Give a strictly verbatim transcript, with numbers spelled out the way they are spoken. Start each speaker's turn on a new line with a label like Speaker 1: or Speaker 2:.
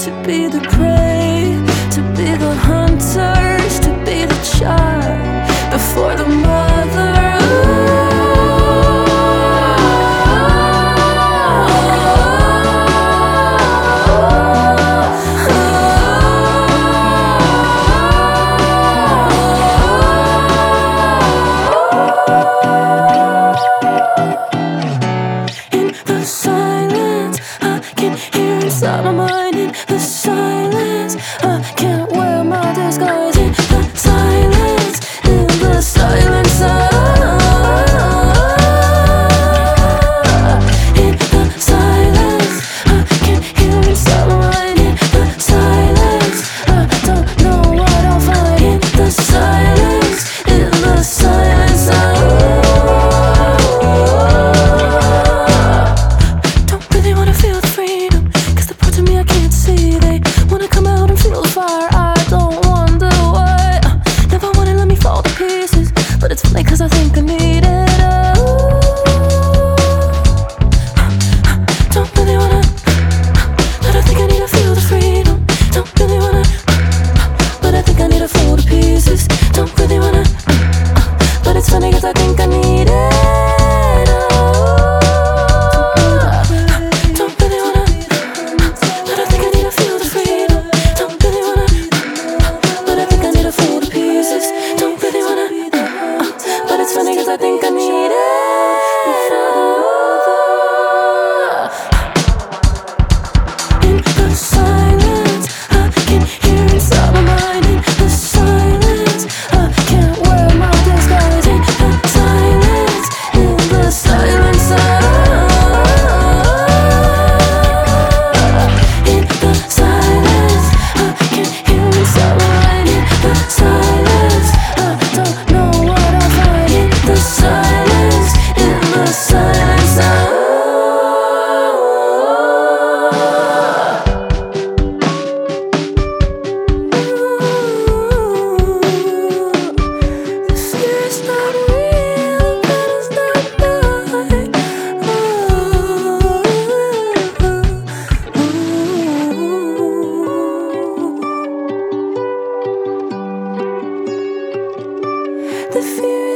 Speaker 1: to be the prey, to be the hunters, to be the child before the mother. Inside my mind, in the silence, I can't wear my disguise. In the silence, in the silence, ah. In the silence, I can hear inside my mind. In the silence, I don't know what I'll find. In the silence, in the silence, ah. Don't really wanna feel the freedom, to me I can't see. They wanna come out and feel the fire. I don't wonder why. uh, Never wanna let me fall to pieces, but it's funny cause I think I need it. Oh, don't really wanna, but I think I need to feel the freedom. Don't really wanna, but I think I need to fall to pieces. Don't really wanna, but it's funny cause I think I need it. It's funny cause I think I need it. In the silence, I can hear inside my mind. In the silence, I can't wear my disguise. In the silence, in the silence, ah. In the silence, I can hear inside my mind. In the silence, I don't know what I'll find. The silence, in the silence, ah. The fear's not real, but it's not mine. The fear